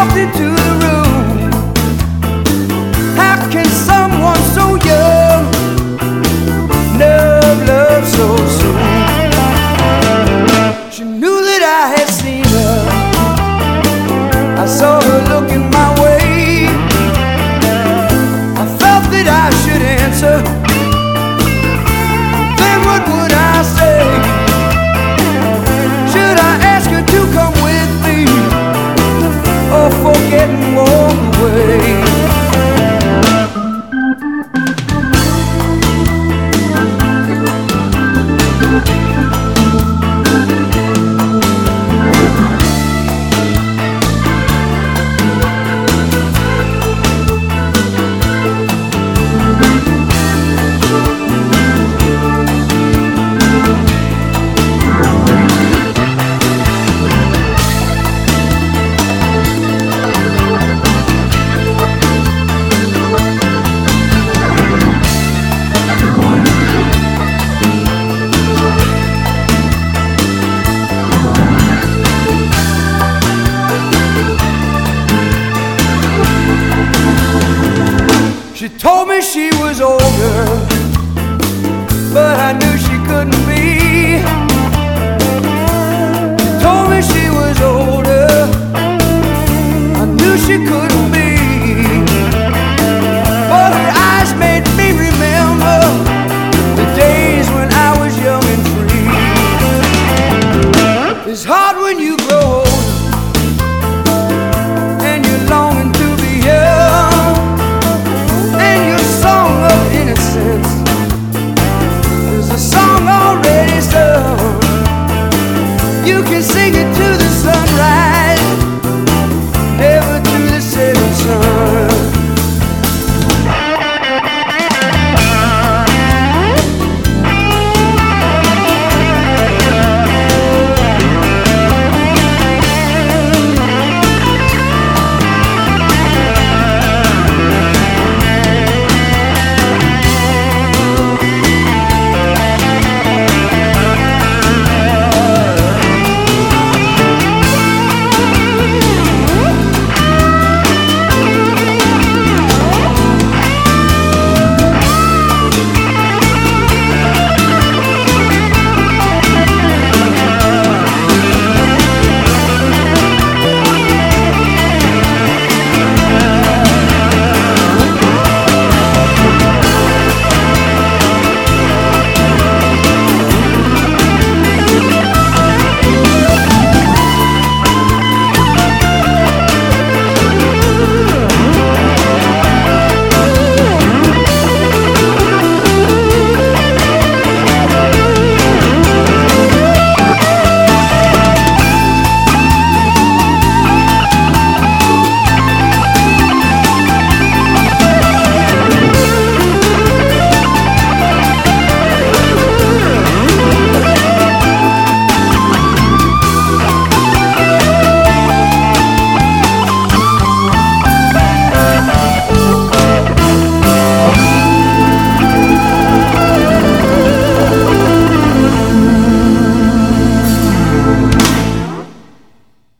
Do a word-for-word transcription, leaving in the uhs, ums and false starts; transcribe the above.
walked into the room. How can someone so young love love so soon? She knew that I had seen her. I saw her looking my way. I felt that I should answer. Then what would I say? Should I ask her to come with me, or forget and walk away? She told me she was older, but I knew she couldn't be. She told me she was older, I knew she couldn't be. But her eyes made me remember the days when I was young and free. It's hard when you grow older and you're longing to be young, and your song of innocence is a song already sung. You can sing it to the sunrise.